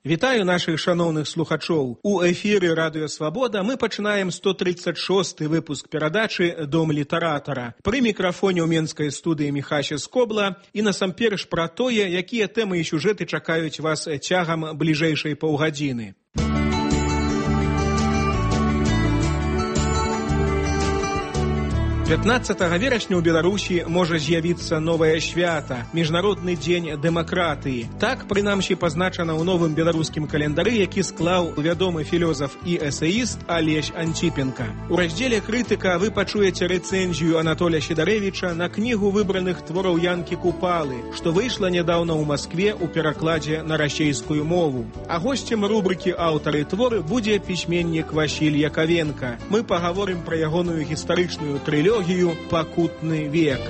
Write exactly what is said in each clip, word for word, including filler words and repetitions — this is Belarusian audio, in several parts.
Вітаю наших шановных слухачоў. У эфіры Радыё Свабода мы пачынаем сто тридцать шосты выпуск перадачы «Дом літаратара». Пры мікрафоне ў менскай студыі Міхася Скобла і насамперш пра тое, якія тэмы і сюжэты чакаюць вас цягам бліжэйшай паўгадзіны. пятнадцатага верасня ў Беларусі можа з'явіцца новае свята – Міжнародны дзень дэмакратыі. Так, прынамсі, пазначана ў новым беларускім календары, які склаў вядомы філёзаф і эсэіст Алесь Антипенко. У раздзеле «Крытыка» вы пачуеце рэцэнзію Анатоля Сідарэвіча на кнігу выбраных твораў Янкі Купалы, што выйшла нядаўна ў Маскве ў перакладзе на расейскую мову. А госцем рубрыкі «Аўтары творы» будзе пісьменнік Васіль Яковенко. Мы пагаворым пра ягоную гістарычную трылогію «Пакутны век».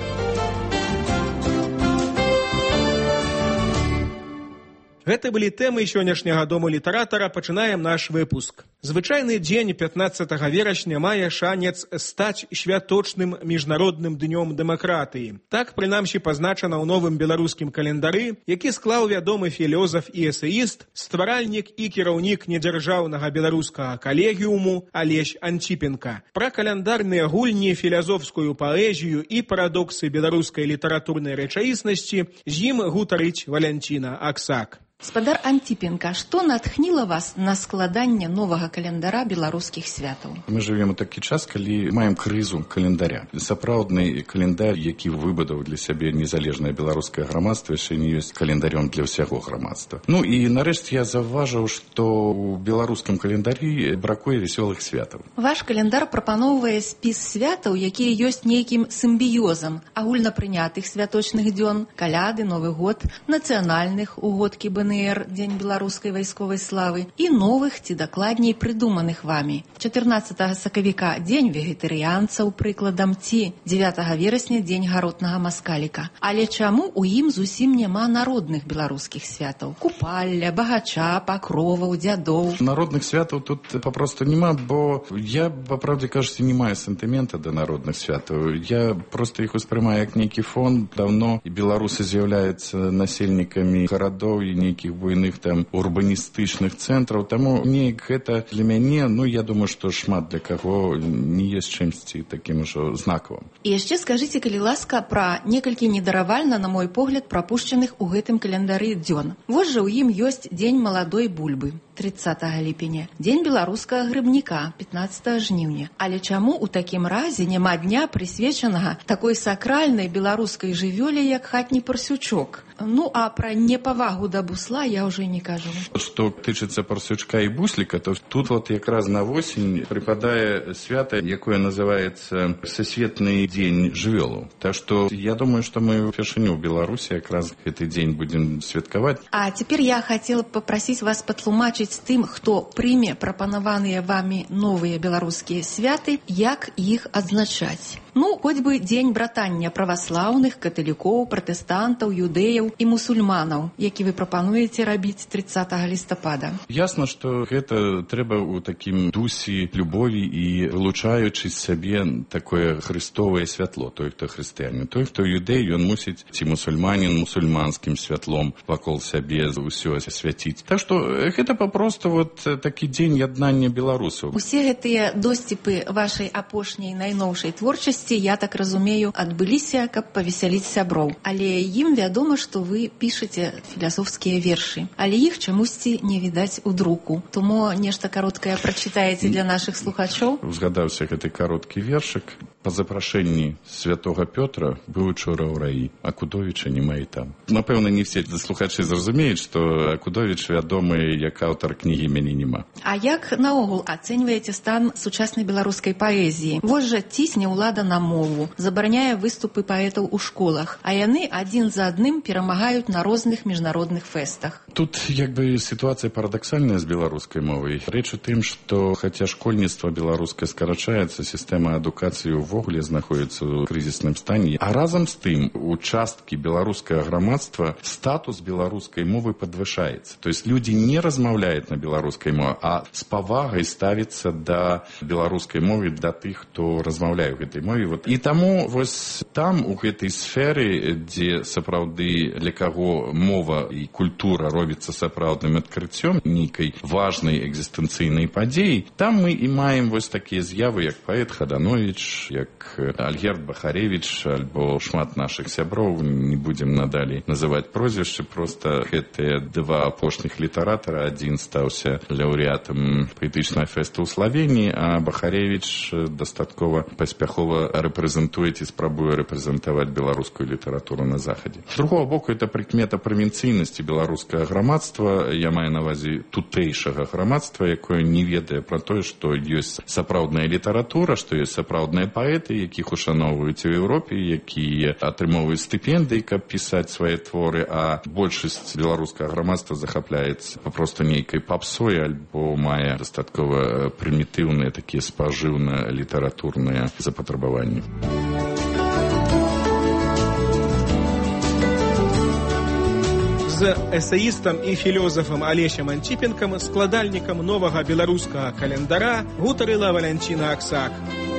Гэта былі тэмы сённяшняга Дому літаратара. Пачынаем наш выпуск. Звычайны дзень пятнадцатага верасня мае шанец стаць святочным міжнародным днём дэмакратыі. Так, прынамсі, пазначана ў новым беларускім календары, які склаў вядомы філёзаф і эсэіст, стваральнік і кіраўнік недзяржаўнага беларускага калегіуму Алесь Антипенко. Пра каляндарныя гульні, філазофскую паэзію і парадоксы беларускай літаратурнай рэчаіснасці з ім гутарыць Валянціна Аксак. Спадар Антипенко, што натхніла вас на складанне новага календара беларускіх святаў? Мы жывем у такі час, калі маем крызу календаря. Сапраўдны календар, які выбудаваў для сябе незалежнае беларускае грамадства, яшчэ не ёсць календарём для ўсяго грамадства. Ну і нарэшце я заўважыў, што ў беларускім календары бракуе вясёлых святаў. Ваш календар прапаноўвае спіс святаў, якія ёсць нейкім сімбіёзам агульнапрынятых святочных дзён, каляды, Новы год, нацыянальных, угодкі БНР, Дзень беларускай вайсковай славы і новых ці дакладней прыдуманых вамі. чатырнаццатага сакавіка дзень вегетарыянцаў, прыкладам, ці дзевятага верасня дзень гаротнага маскаліка. Але чаму ў ім зусім няма народных беларускіх святаў? Купалля, багача, пакроваў, дзядоў. Народных святаў тут папросту няма, бо я, па правде кажучы, не маю сентымента да народных святаў. Я проста іх успрымаю як нейкі фон. Даўно і беларусы з'яўляюцца насельнікамі гарадоў і нейкі буйных там урбаністычных цэнтраў, таму неяк гэта для мяне, ну, я думаю, што шмат для каго не ёсць чымсьці такім ужо знакавым. І яшчэ скажыце, калі ласка, пра некалькі недаравальна, на мой погляд, прапушчаных у гэтым календары дзён. Вось жа ў ім ёсць дзень маладой бульбы, трыццатага ліпеня, дзень беларускага грыбніка, пятнаццатага жніўня. Але чаму ў такім разе няма дня, прысвечанага такой сакральнай беларускай жывёле, як хатні парсючок? Ну, а пра непавагу да бусла я ўжо не кажу. Што тычыцца парсючка і бусліка, то тут вот якраз на восень прыпадае свята, якое называецца Всесветны дзень жывёлаў. Так што я думаю, што мы упершыню ў Беларусі якраз гэты дзень будзем святкаваць. А цяпер я хацела папрасіць вас патлумачыць тым, хто прыме прапанаваныя вамі новыя беларускія святы, як іх адзначаць. Ну, хоць бы дзень братання праваслаўных, каталікоў, пратэстантаў, юдэяў і мусульманаў, які вы прапануеце рабіць трыццатага лістапада. Ясна, што гэта трэба ў такім дусі любові і вылучаючы з сябе такое хрыстовае святло, той, хто хрысціянин. Той, хто юдэй, ён мусіць, ці мусульманін, мусульманскім святлом вакол сябе ўсё свяціць. Так што гэта папросту вот такі дзень яднання беларусаў. Усе гэтыя досціпы вашай апошняй найноўшай творчасці, я так разумею, адбыліся, каб павесяліць сяброў. Але ім вядома, што вы пішаце філасофскія вершы. Але іх чамусьці не відаць у друку. Тому нешта кароткае прачытаеце для нашых слухачоў. Узгадаўся гэты кароткі вершык. Па запрашэнні святога Пётра быў учора ў раі, а Акудовіча няма і там. Напэўна, не все слухачы зразумеюць, што Акудовіч вядомы як аўтар кнігі «Мяне няма». А як наогул ацэньваеце стан сучаснай беларускай паэзіі? Вось жа цісне ўлада на мову, забараняе выступы паэтаў у школах, а яны адзін за адным перамагаюць на розных міжнародных фэстах. Тут як бы сітуацыя парадаксальная з беларускай мовай. Рэч у тым, што хаця школьніцтва беларускае скарачаецца, сістэма адукацыі ў ўвогуле знаходзіцца ў крызісным стане. А разам з тым, у часткі беларускага грамадства статус беларускай мовы падвышаецца. То есть люди не размаўляюць на беларускай мове, а з павагай ставіцца да беларускай мовы, да тых, хто размаўляе ў гэтай мове. Вот. І таму вось там, у гэтай сферы, дзе сапраўды для каго мова і культура робіцца сапраўдным адкрыццём нейкай важнай экзістэнцыйнай падзеі, там мы і маем вось такія з'явы, як паэт Хаданович, як Альгерд Бахаревич, альбо шмат наших сяброў, не будем надалей называць прозвішчы, просто гэтыя два апошніх літаратара, адзін стаўся лаўрэатам паэтычнага фэсту ў Славеніі, а Бахаревич дастаткова паспяхова рэпрэзентуе ці спрабуе рэпрэзентаваць беларускую літаратуру на захадзе. З другого боку, это прыкмета правінцыйнасці беларускага грамадства, я маю на ўвазе тутэйшага грамадства, якое не ведае пра тое, што ёсць сапраўдная літаратура, што ёсць сапраўдныя паэты, якіх ушаноўваюць у Еўропе, якія атрымоўваюць стыпендыі, каб пісаць свае творы, а большасць беларускага грамадства захапляецца папросту нейкай папсой альбо мае дастаткова прымітыўныя такія спажыўна-літаратурныя запатрабаванні. З эсеістам і філёзафам Алесем Антіпенкам, складальнікам новага беларускага календара, гутарыла Валянціна Аксак.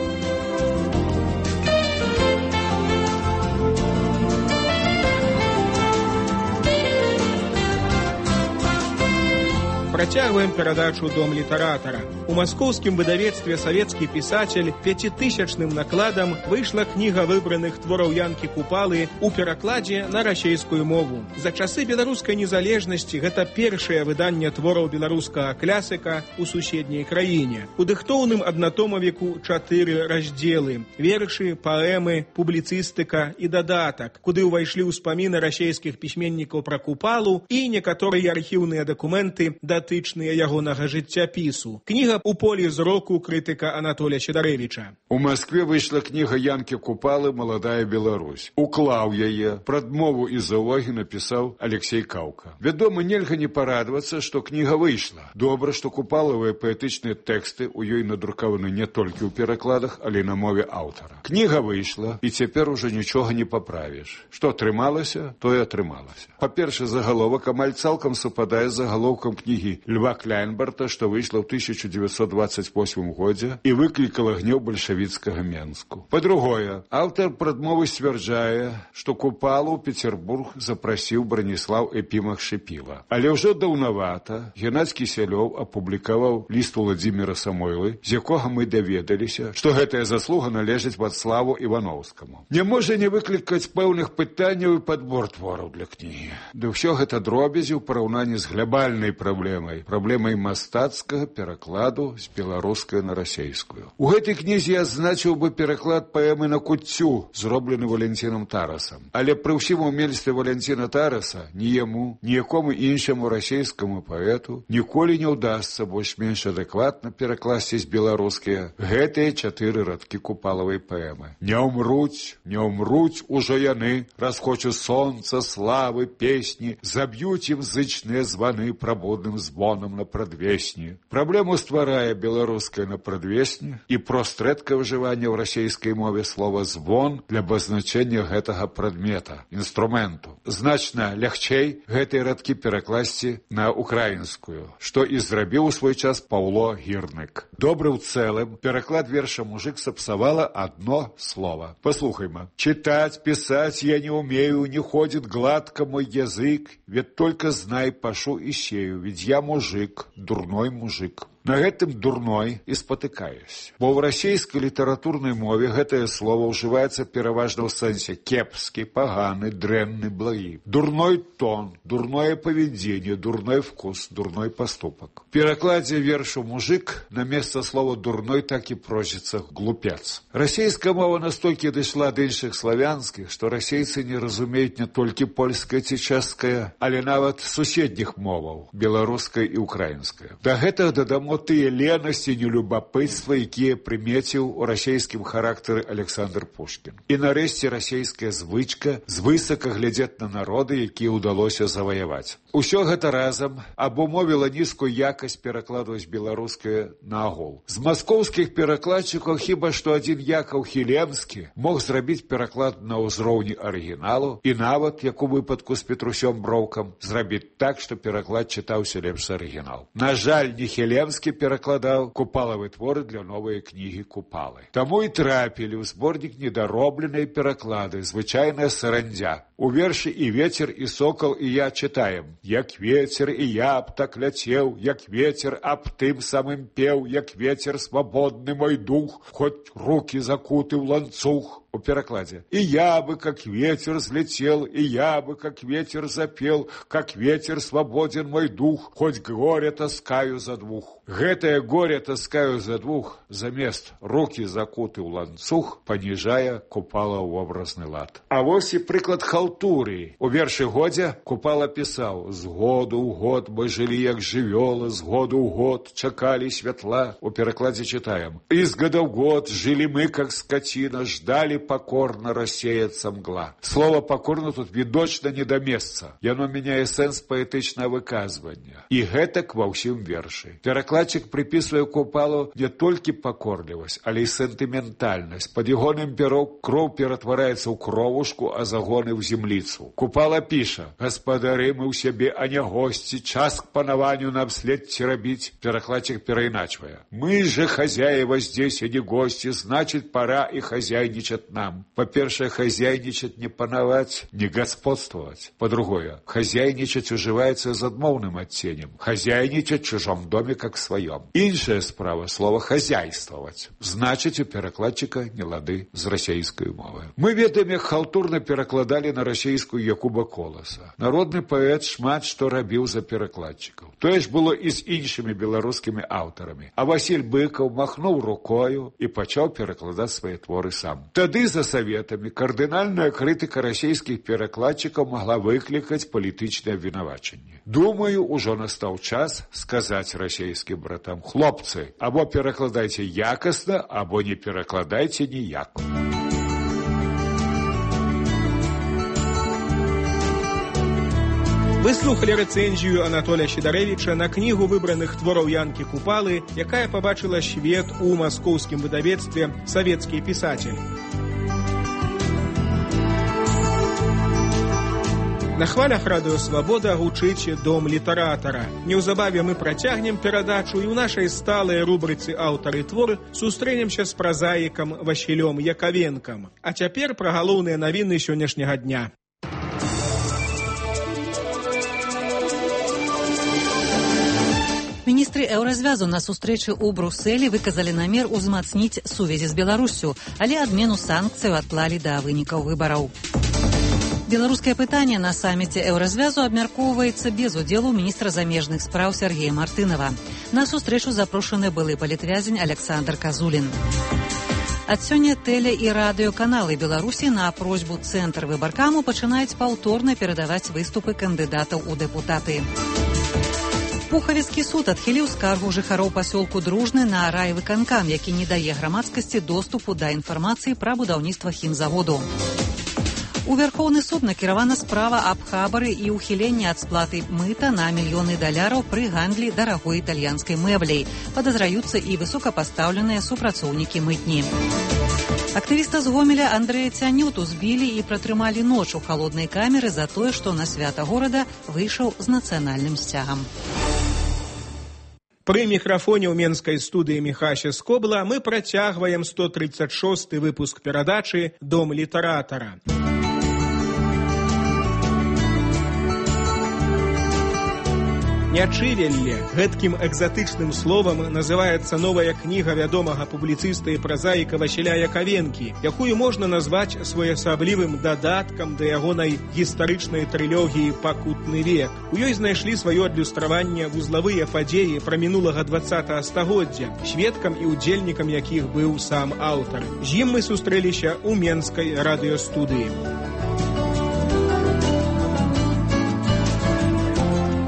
Працягваем перадачу «Дом літаратара». У маскоўскім выдавецтве «Савецкі пісацель» пяцітысячным накладам выйшла кніга выбраных твораў Янкі Купалы ў перакладзе на расейскую мову. За часы беларускай незалежнасці гэта першае выданне твораў беларускага клясыка ў суседняй краіне. У дыхтоўным аднатомавіку чатыры раздзелы: вершы, паэмы, публіцыстыка і дадатак, куды ўвайшлі ўспаміны расейскіх пісьменнікаў пра Купалу і некаторыя архіўныя дакументы датычныя ягонага жыццяпісу. Кніга у полі зроку крытыка Анатолія Сідарэвіча. У Маскве выйшла кніга Янкі Купалы «Маладая Беларусь». Уклаў яе, прадмову і залогі напісаў Алексей Каўка. Вядома, нельга не парадавацца, што кніга выйшла. Добра, што купалавыя паэтычныя тэксты ў ёй надрукаваны не толькі ў перакладах, але і на мове аўтара. Кніга выйшла, і цяпер ужо нічога не паправіш. Што атрымалася, тое атрымалася. Па-перше, загаловак амаль цалкам супадае з загалоўкам кнігі Льва Кляйнбарта, што выйшла ў тысяча дзевяцьсот дваццаць восьмым годзе і выклікала гнеў бальшавіцкага Менску. Па-другое, аўтар прадмовы сцвярджае, што Купалу ў Петербург запрасіў Браніслаў Эпімах Шыпіла. Але ўжо даўнавата Геннадзь Кісялёў апублікаваў ліст Уладзіміра Самойлы, з якога мы даведаліся, што гэтая заслуга належыць Вацславу Івановскаму. Не можа не выклікаць пэўных пытанняў і падбор твораў для кнігі. Ды ўсё гэта дробязі ў параўнанні з глябальнай праблемай, праблемай мастацкага перакладу з беларускай на расейскую. У гэтай кнізе я адзначыў бы пераклад паэмы на куццю, зроблены Валянцінам Тарасам. Але пры ўсім умельстве Валянціна Тараса ні яму, ні якому іншаму расейскаму паэту ніколі не ўдасца больш-менш адэкватна перакласці з беларускія гэтыя чатыры радкі Купалавай паэмы. Не ўмруць, не ўмруць ужо яны, расхочу сонца, славы, песні, заб'юць ім зычныя званы прабудным звонам на прадвесні. Праблему стварае беларускае на прадвесні і прост рэдкае ўжыванне ў расейскай мове слова «звон» для абазначэння гэтага прадмета, інструменту. Значна лягчэй гэтыя радкі перакласці на украінскую, што і зрабіў у свой час Паўло Гірнік. Добры ў цэлым, пераклад верша «Мужик» сапсавала одно слово. Послухайма. «Читать, писать я не умею, не ходит гладко мой язык, ведь только знай, пашу и сею, ведь я мужик, дурной мужик». На гэтым дурной і спатыкаюсь. Бо ў расейскай літаратурнай мове гэтае слово ўжываецца пераважна ў сэнсе кепскі, паганы, дрэнны, благі. Дурной тон, дурное павядзенне, дурной вкус, дурной паступак. В перакладзе вершу «Мужик» на месца слова «дурной» так і просіцца «глупец». Расейская мова настолькі дайшла да іншых славянскіх, што расейцы не разумеюць не толькі польская ці чэшская, але нават суседніх моваў, беларускай і украінская. Да гэтага дадамо мо тыя ленасці, нелюбапытства, якія прымеціў у расейскім характары Александр Пушкін. І нарэшце расейская звычка звысока глядзець на народы, якія ўдалося заваяваць. Усё гэта разам абумовіла нізкую якасць перакладу з беларускае на агул. З маскоўскіх перакладчыкаў хіба што адзін Якаў Хілемскі мог зрабіць пераклад на ўзроўні арыгіналу і нават, як у выпадку з Петрусём Броўкам, зрабіць так, што пераклад чытаўся лепш за арыгінал. На жаль, не Хілемскі перакладаў купалавы творы для новай кнігі Купалы. Таму і трапілі ў зборнік недаробленыя пераклады, звычайная сарандзя. У вершы «І ветер, і сокол, і я» чытаем: «Як ветер, і я б так ляцеў, як ветер аб тым самым пеў, як ветер свабодны мой дух, хоць руки закуты ў ланцуг». У перакладзе: «И я бы, как ветер, взлетел, и я бы, как ветер, запел, как ветер свободен мой дух, хоть горе таскаю за двух». Гэтае горе таскаю за двух замест руки закуты ў ланцуг паніжае Купала ў образны лад. А вось і прыклад халтуры. У вершы Годзя Купала пісаў: «З году ў год мы жылі як жывёлы, з году ў год чакалі святла». У перакладзе чытаем: «И з года ў год жили мы, как скотина, ждали покорно рассеяться мгла». Слово «покорно» тут відочна не да месца. Яно мяняе сэнс паэтычнага выказвання. І гэтак ва ўсім вершы. Перакладчык приписывае Купалу не толькі пакорлівасць, але і сентыментальнасць. Пад ягоным пером кроў ператвараецца ў кровушку, а загоны ў земліцу. Купала піша: «Гаспадары мы ў сябе, а не госці, час к панаванню нам след рабіць». Перакладчик пераіначвае: «Мы же хозяева здесь, а не гости, значит, пора и хозяйничать нам». По-першае, хозяйничать не панаваць, не господствовать. По-другое, хозяйничать уживается з адмоўным адценнем. Хозяйничать в чужом доме, как в своем. Іншая справа — слово «хозяйствовать». Значит, у перакладчика не лады з расейскай мовы. Мы ведаем, як халтурна перакладалі на расейскую Якуба Коласа. Народны паэт шмат што рабіў за перакладчыкаў. Тое ж было і з іншымі беларускімі аўтарамі. А Васіль Быкаў махнуў рукою і пачаў перакладаць свае творы сам. Тады за саветамі кардынальная крытыка расейскіх перакладчыкаў магла выклікаць палітычнае абвінавачанне. Думаю, ужо настаў час сказаць расейскім братам: «Хлопцы, або перакладайце якасна, або не перакладайце ніяк». Вы слухали рэцэнзію Анатолія Сідарэвіча на кнігу выбраных твораў Янкі Купалы, якая пабачыла свет у маскоўскім выдавецтве «Савецкі пісатель». На хвалях радыё «Свабода» гучыць дом літаратара. Неўзабаве мы працягнем перадачу, і ў нашай сталай рубрыцы «Аўтары твор» сустрэнемся з празаікам Васілём Якавенкам. А цяпер пра галоўныя навіны сённяшняга дня. Міністры еўразвязу на сустрэчы ў Брусэлі выказалі намер узмацніць сувязі з Беларуссю, але адмену санкцыяў адклалі да вынікаў выбараў. Беларускае пытанне на саміце еўразвязу абмяркоўваецца без удзелу міністра замежных спраў Сергея Мартынова. На сустрэчу запрошаны былы палітвязень Александр Казулін. Ад сёння тэле- і радыёканалы Беларусі на просьбу Цэнтр выбаркаму пачынаюць паўторна перадаваць выступы кандыдатаў у дэпутаты. Пухавіцкі суд адхіліў скаргу жыхароў пасёлку Дружны на райвыканкам, які не дае грамадскасці доступу да інфармацыі пра будаўніцтва хімзаводу. У Вярхоўны суд накіравана справа аб хабары і ўхіленні ад сплаты мыта на мільёны даляраў пры гандлі дарагой італьянскай мэбляй. Падазраюцца і высокапастаўленыя супрацоўнікі мытні. Актывіста з Гомеля Андрэя Цянюту збілі і пратрымалі ноч у халоднай камеры за тое, што на свята горада выйшаў з нацыянальным сцягам. Пры мікрафоне ў менскай студыі Міхася Скобла мы працягваем сто тридцать шосты выпуск перадачы «Дом літаратара». Нячывелле. Гэткім экзатычным словам называецца новая кніга вядомага публіцыста і празаіка Васіля Якавенкі, якую можна назваць своеасаблівым дадаткам да ягонай гістарычнай трылогіі «Пакутны век». У ёй знайшлі сваё адлюстраванне вузлавыя падзеі пра мінулага дваццатага стагоддзя, сведкам і удзельнікам якіх быў сам аўтар. З ім мы сустрэліся ў менскай радыёстудыі.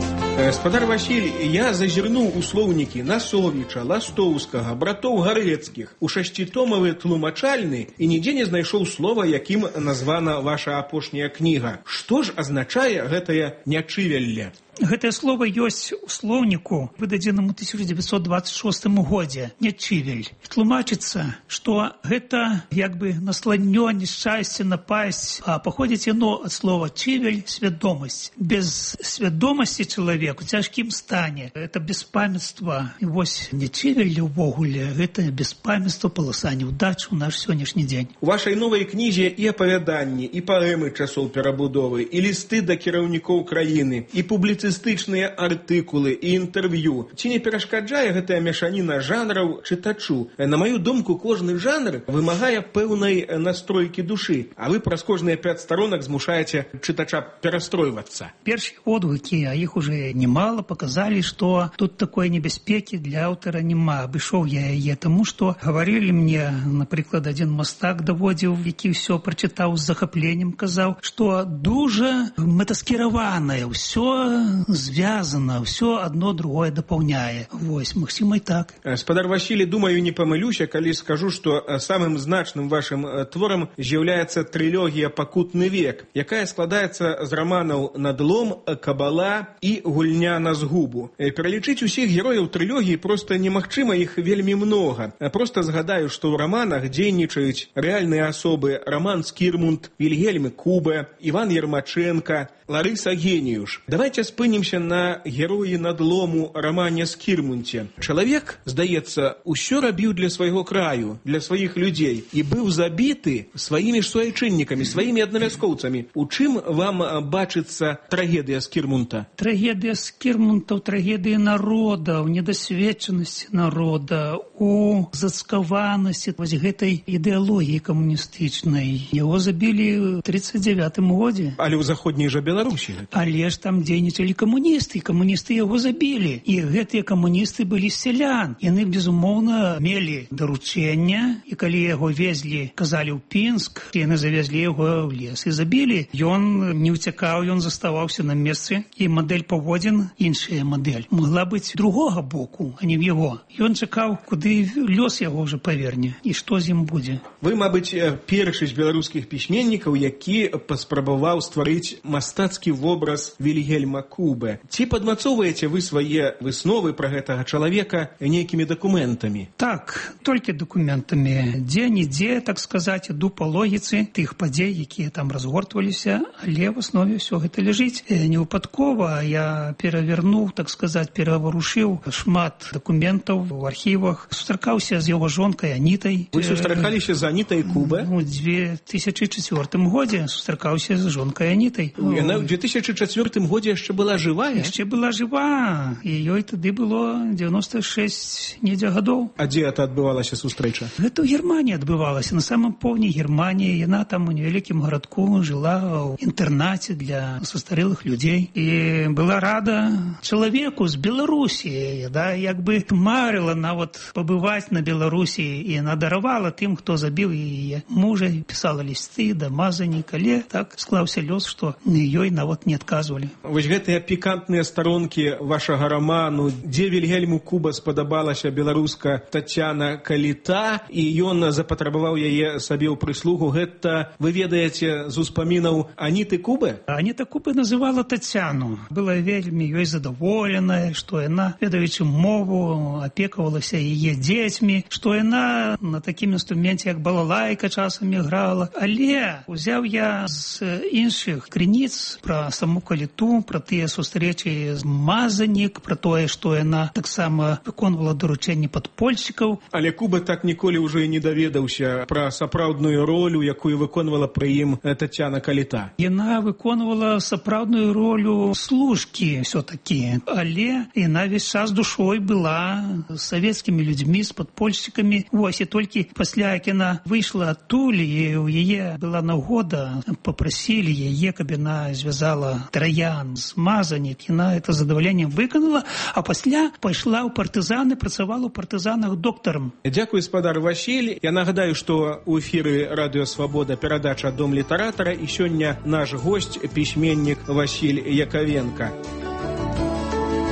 Спадар Васіль, я зазірнуў у слоўнікі Насовіча, Ластоўскага, братоў Гарэцкіх, у шасцітомавы тлумачальны і нідзе не знайшоў слова, якім названа ваша апошняя кніга. Што ж азначае гэтае нячывелле? Гэтае слово ёсць у слоўніку, выдадзеным у тысяча дзевяцьсот двадцать шостым годзе, нячывель. Тлумачыцца, што гэта як бы насланнё, нешчасце, напасть, а паходзіць яно ад слова чывель, свядомасць. Без свядомасці чалавек у цяжкім стане. Это беспамятства. І вось нячывель увогуле, гэта беспамятства, паласа няўдач у наш сённяшні дзень. У вашай новай кнізе і апавяданні, і паэмы часоў перабудовы, і лісты да кіраўнікоў краіны, і публіцыстычныя артыкулы і інтэрв'ю. Ці не перашкаджае гэтая мяшаніна жанраў чытачу? На маю думку, кожны жанр вымагае пэўнай настройкі душы, а вы праз кожныя пяць старонак змушаеце чытача перастройвацца. Першыя водгукі, а іх уже немало, показалі, што тут такой небяспекі для аўтара няма. Абышоў я яе, таму што гаварылі мне, напрыклад, адзін мастак даводзіў, які ўсё прачытаў з захапленнем, казаў, што дужа мэтаскіраванае, ўсё звязана, ўсё одно другое дапаўняе. Вось, магчыма, і так. Спадар Васілі, думаю, не памылюся, калі скажу, што самым значным вашым творам з'яўляецца трылогія «Пакутны век», якая складаецца з раманаў «Надлом», «Кабала» і «Гульня на згубу». Пералічыць усіх герояў трылогіі проста немагчыма, іх вельмі многа. Проста згадаю, што ў раманах дзейнічаюць рэальныя асобы Роман Скірмунд, Вільгельм Кубе, Іван Ермаченко, Ларыса Геніюш. Давайте спынімся на героі «Надлому» Романе Скірмунце. Чалавек, здаецца, усё рабіў для свайго краю, для сваіх людзей і быў забіты сваімі ж суайчыннікамі, сваімі аднавяскоўцамі. У чым вам бачыцца трагедыя Скірмунта? Трагедыя Скірмунта ў трагедыі народа, ў недасведчанасці народа, у зацкаванасці вось гэтай ідэалогіі камуністычнай. Яго забілі ў тридцать девятым годзе. Але ў заходняй жа Беларусі. Але ж там дзейнічалі камуністы, камуністы яго забілі. І гэтыя камуністы былі з сялян. Яны, безумоўна, мелі даручэння, і калі яго везлі, казалі, ў Пінск, яны завезлі яго ў лес і забілі. Ён не ўцякаў, ён заставаўся на месцы, і мадэль паводзін, іншая мадэль, могла быць другога боку, а не в яго. Ён чакаў, куды лёс яго ўжо паверне, і што з ім будзе. Вы, мабыць, першы з беларускіх пісьменнікаў, які паспрабаваў стварыць мастацкі вобраз Вільгельма Кубе. Ці падмацоўваеце вы свае высновы пра гэтага чалавека нейкімі дакументамі? Так, толькі дакументамі. Дзе-нідзе, так сказаць, іду па логіцы тых падзей, якія там разгортваліся, але в аснове ўсё гэта ляжыць. Не выпадкова я перавернуў, так сказаць, пераварушыў шмат дакументаў у архівах. Сустракаўся з яго жонкай Анітай. Вы сустракаліся з Анітай Кубе? У две тысячы чацвёртым годзе сустракаўся з жонкай Анітай. Яна ў две тысячы чацвёртым годзе яшчэ была жывая? Яшчэ была жыва, і ёй тады было девяносто шесть недзе гадоў. А дзе это адбывалася сустрэча? Гэта ў Германії адбывалася, на самом поўдні Германії. Яна там у невялікім гарадку жыла ў інтэрнаце для састарэлых людзей. І была рада чалавеку з Беларусі, да, як бы марыла нават пабываць на Беларусі, і яна даравала тым, хто забіў яе мужа, пісала лісты да мазанік, але так склаўся лёс, што ёй нават не адказвалі. Вось гэтыя пікантныя старонкі вашага раману, дзе Вільгельму Куба спадабалася беларуска Тацяна Каліта, і ён запатрабаваў яе сабе ў прыслугу, гэта вы ведаеце з успамінаў Аніты Кубы? Аніта Кубы называла Тацяну. Была вельмі ёй задаволеная, што яна, ведаючы мову, апекавалася яе дзецьмі, што яна на такім інструменце, як балалайка, часам іграла. Але узяў я з іншых крыніц пра саму Каліту, пра тыя сустрэчы з мазанік, пра тое, што яна таксама выконвала даручэнні падпольшчыкаў. Але Куба так ніколі ўжо і не даведаўся пра сапраўдную ролю, якую выконвала пры ім Тацяна Каліта. Яна выконвала сапраўдную ролю служкі ўсё-такі, але яна весь час душой была з савецкімі людзьмі, з падпольшчыкамі. Вось, і толькі пасля, як яна выйшла адтуль, і ў яе была нагода, папрасілі яе, каб яна звязала троян з мазанік, яна это задаваленнем выканала, а пасля пайшла ў партызаны, працавала ў партызанах доктарам. Дзякуй, спадар Васіль. Я нагадаю, што ў эфіры Радыё Свабода перадача «Дом літаратара», і сёння наш госць, пісьменнік Васіль Яковенко.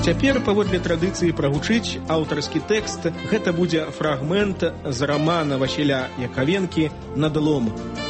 Цяпер, паводле традыцыі, прагучыць аўтарскі тэкст. Гэта будзе фрагмент з рамана Васіля Якавенкі «Надлом».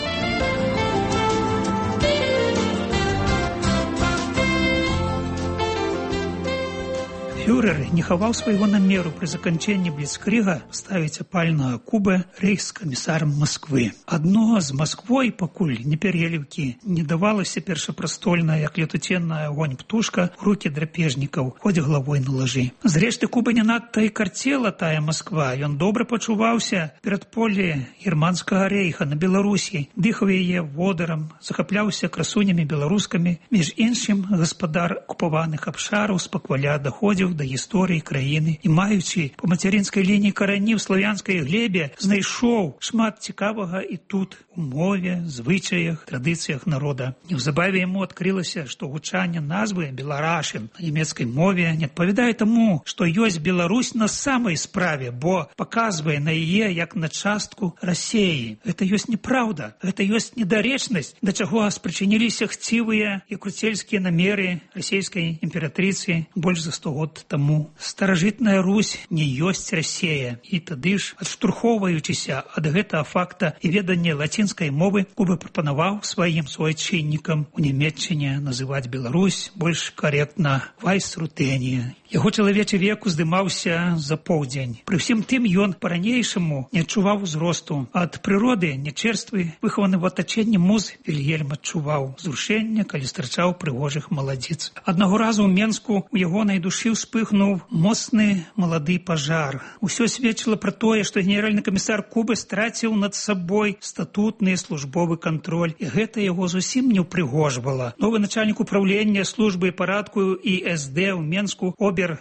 Фюрер не хаваў свайго намеру пры заканчэнні бліцкрыга ставіць апальнага Кубы рэйхскамісарам Масквы. Адно з Масквой, пакуль не пер'еліўкі, не давалася першапрастольная, як летуценная агонь птушка, у рукі драпежнікаў, хоць галавой на лажы. Зрэшты, Куба не надта і карцела тая Масква. Ён добра пачуваўся перад поле германскага рэйха на Беларусі, дыхаў яе водарам, захапляўся красунямі беларускамі. Між іншым, гаспадар акупаваных абшараў спакваля даходзіў да гісторыі краіны і, маючы па мацярынскай лініі карані ў славянскай глебе, знайшоў шмат цікавага і тут у мове, звычаях, традыцыях народа. Неўзабаве яму адкрылася, што гучанне назвы «Беларашын» на нямецкай мове не адпавядае таму, што ёсць Беларусь на самай справе, бо паказвае на яе як на частку Расеі. Гэта ёсць неправда, гэта ёсць недарэчнасць, да чаго спрычыніліся хцівыя і круцельскія намеры расейскай імператрыцы больш за сто год таму. Старажытная Русь не ёсць Расея. І тады ж, адштурхоўваючыся ад гэтага факта і ведання лацінскай мовы, Куба прапанаваў сваім суайчыннікам у Нямецчыне называць Беларусь больш карэктна Вайсрутэнія. Яго чалавечы век уздымаўся за поўдзень. Пры ўсім тым ён па-ранейшаму не адчуваў узросту. Ад прыроды, нячэрствы, выхаваны в атачэнні муз, Вільгельм адчуваў зрушэнне, калі страчаў прыгожых маладзіц. Аднаго разу ў Менску у ягонай душы успыхнуў моцны малады пажар. Усё сведчыла пра тое, што генеральны камісар Кубы страціў над сабой статутны службовы кантроль, і гэта яго зусім не ўпрыгожвала. Новы начальнік управлення службы парадку і эс дэ ў Менску,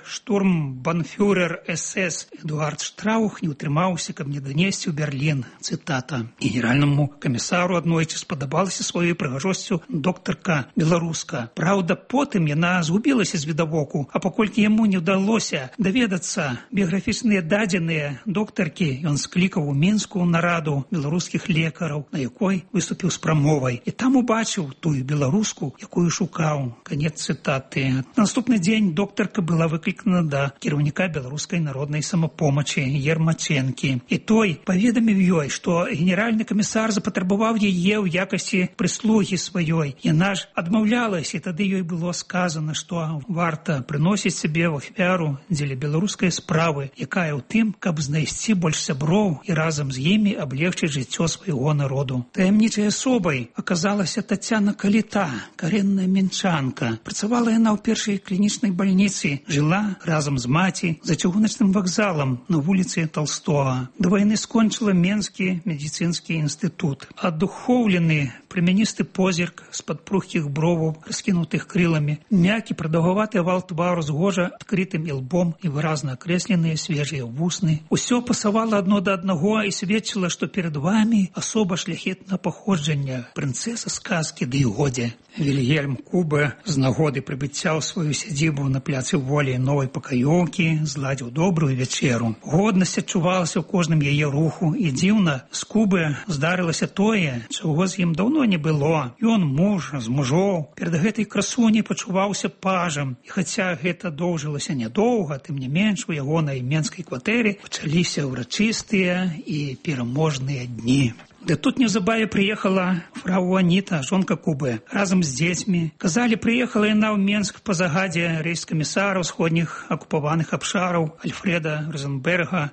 оберштурмбанфюрер эс эс Эдуард Штраух, не ўтрымаўся, каб не данесці ў Берлін. Цытата. Генеральнаму камісару аднойчы спадабалася сваёй прыгажосцю доктарка беларуска. Праўда, потым яна згубілася з відавоку, а паколькі яму не ўдалося даведацца біяграфічныя дадзеныя доктаркі, ён склікаў у Мінску нараду беларускіх лекараў, на якой выступіў з прамовай. І там убачыў тую беларуску, якую шукаў. Канец цытаты. Наступны дзень доктарка была выклікана да кіраўніка беларускай народнай самапомачы Ермачэнкі. І той паведаміў ёй, што генеральны камісар запатрабаваў яе ў якасці прыслугі сваёй. Яна ж адмаўлялася, і тады ёй было сказана, што варта прыносіць сабе в ахвяру дзеля беларускай справы, якая ў тым, каб знайсці больш сяброў і разам з імі аблегчыць жыццё свайго народу. Таямнічай асобай аказалася Тацяна Каліта, карэнная мінчанка. Працавала яна ў першай клінічнай бальніцы, жыла разам з маці за чыгуначным вакзалам на вуліцы Толстога. Да вайны скончыла Менскі медыцынскі інстытут. Адухоўлены прамяністы позірк з-пад прухкіх броваў, раскінутых крыламі, мяккі прадаўгаваты авал твару з гожа адкрытым ілбом і выразна акрэсленыя свежыя вусны. Усё пасавала адно да аднаго і сведчыла, што перад вамі асоба шляхетнага паходжання, прынцэса сказкі ды і годзе. Вільгельм Куба з нагоды прыбыцця ў сваю сядзібу на пляцы Волі новай пакаёўкі зладзіў добрую вечеру. Годнасць адчувалася ў кожным яе руху, і дзіўна, з Кубы здарылася тое, чаго з ім даўно не было. Ён муж з мужоў перад гэтай красуняй пачуваўся пажам, і хаця гэта доўжылася нядоўга, тым не менш у ягонай менскай кватэры пачаліся ўрачыстыя і пераможныя дні. Да тут неўзабаве прыехала фрау Аніта, жонка Кубы, разам з дзецьмі. Казалі, прыехала яна ў Менск па загадзе рэйхскамісара ўсходніх акупаваных абшараў Альфреда Розенберга.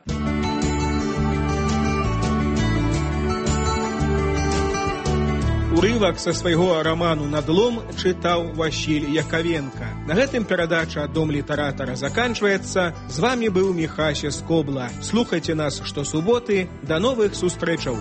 Урывак са свайго раману «Надлом» чытаў Васіль Якавенка. На гэтым перадача «Дом літаратара» заканчваецца. З вамі быў Міхася Скобла. Слухайце нас штосуботы. Да новых сустрэчаў!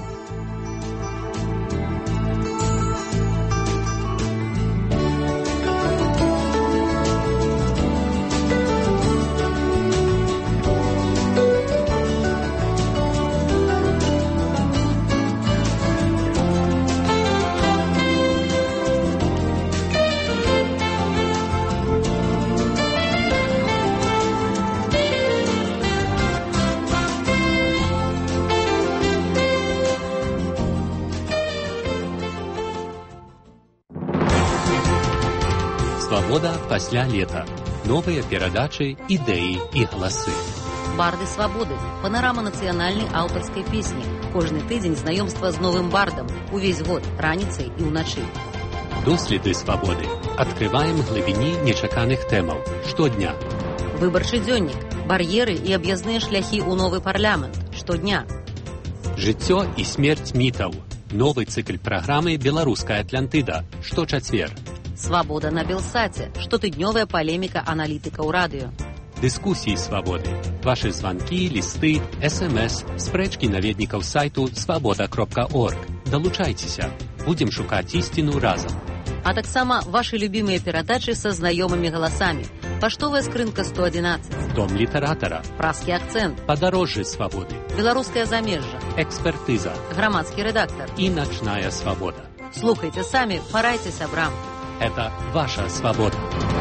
Свабода пасля лета. новые передачи, идеи и голосы. Барды свабоды. Панорама нацыянальнай аўтарскай песні. Кожны тыдзень знаёмства з новым бардам. Увесь год, раніцай і ўначы. Доследы свабоды. Открываем глыбіні нечаканых тэмаў. Штодня. Выбарчы дзённік. Бар'еры і аб'язныя шляхі ў новы парламент. Штодня. Жыццё і смерць мітаў. Новы цыкл праграмы «Беларуская Атлантыда». Шточацвер. Свабода на Белсаце. Штотыднёвая палеміка аналітыка ў радыё. Дыскусіі свабоды. Вашы званкі, лісты, эс-эм-эс, спрэчкі наведнікаў сайту свабода кропка орг. Далучайцеся. Будзем шукаць ісціну разам. А таксама вашы любімыя перадачы са знаёмымі галасамі. Паштовая скрынка сто адзінаццаць. Дом літаратара. Празкі акцэнт. Падарожжы свабоды. Беларускае замежжа. Экспертыза. Грамадскі рэдактар. І начная свабода. Слухайце самі, парайце сябрам. Это ваша свабода.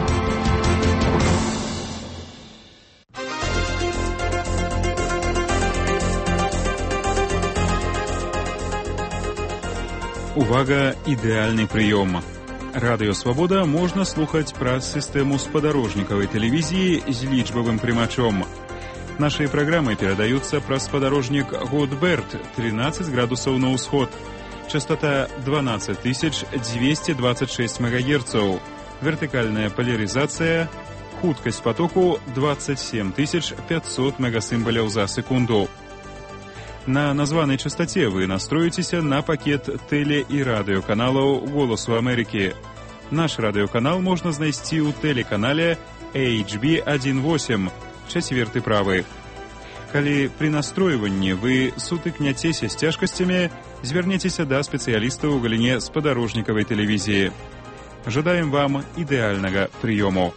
Увага, ідэальны прыём. Радыё «Свабода» можна слухаць праз сістэму спадарожнікавай тэлевізіі з лічбавым прымачом. Нашыя праграмы перадаюцца праз спадарожнік Годберт, тринадцать градусаў на ўсход. Частота дванадцать тысяч двести двадцать шесть мегагерцаў. Вертыкальная поляризация. Хуткасць потоку двадцать семь тысяч пятьсот мегасімбаляў за секунду. На названай частоте вы настроитеся на пакет теле- і радыёканалаў «Голосу Амерыкі». Наш радыёканал можна знайсці ў тэлеканале эйч би один восемь, чацверты правы. Калі пры настройванні вы сутыкняцеся з цяжкасцямі, звярніцеся да спецыялістаў у галіне спадарожнікавай тэлевізіі. Жадаем вам ідэальнага прыёму.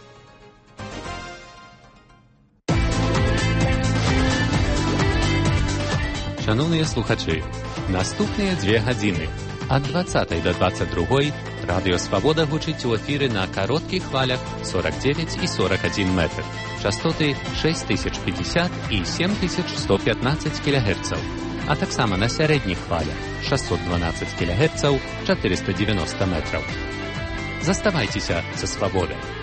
Шановныя слухачы, наступныя дзве гадзіны. Ад двадцатай да двадцать другой радыё «Свабода» гучыць у эфіры на кароткіх хвалях сорок девять и сорок один метр. Частоты шесть тысяч пятьдесят и семь тысяч сто пятнадцать килогерцаў. А таксама на сярэдніх хвалях шестьсот двенадцать килогерцаў, четыреста девяносто метров. Заставайцеся са «Свабодай».